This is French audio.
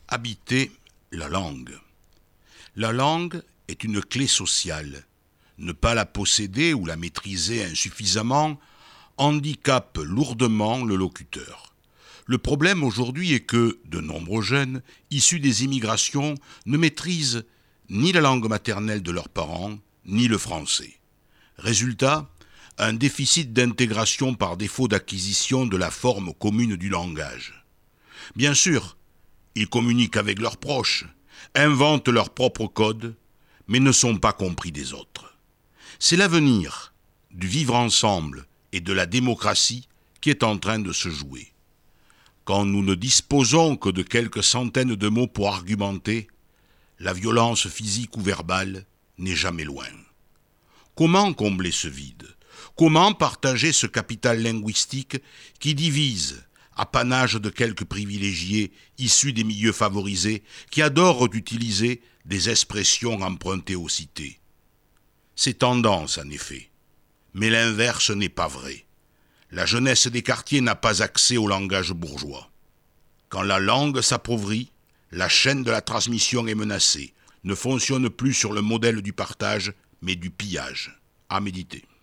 Habiter la langue. La langue est une clé sociale. Ne pas la posséder ou la maîtriser insuffisamment handicape lourdement le locuteur. Le problème aujourd'hui est que de nombreux jeunes, issus des immigrations, ne maîtrisent ni la langue maternelle de leurs parents, ni le français. Résultat, un déficit d'intégration par défaut d'acquisition de la forme commune du langage. Bien sûr, ils communiquent avec leurs proches, inventent leur propre code, mais ne sont pas compris des autres. C'est l'avenir du vivre ensemble et de la démocratie qui est en train de se jouer. Quand nous ne disposons que de quelques centaines de mots pour argumenter, la violence physique ou verbale n'est jamais loin. Comment combler ce vide ? Comment partager ce capital linguistique qui divise, apanage de quelques privilégiés issus des milieux favorisés qui adorent utiliser des expressions empruntées aux cités ? C'est tendance en effet, mais l'inverse n'est pas vrai. La jeunesse des quartiers n'a pas accès au langage bourgeois. Quand la langue s'appauvrit, la chaîne de la transmission est menacée, ne fonctionne plus sur le modèle du partage, mais du pillage. À méditer.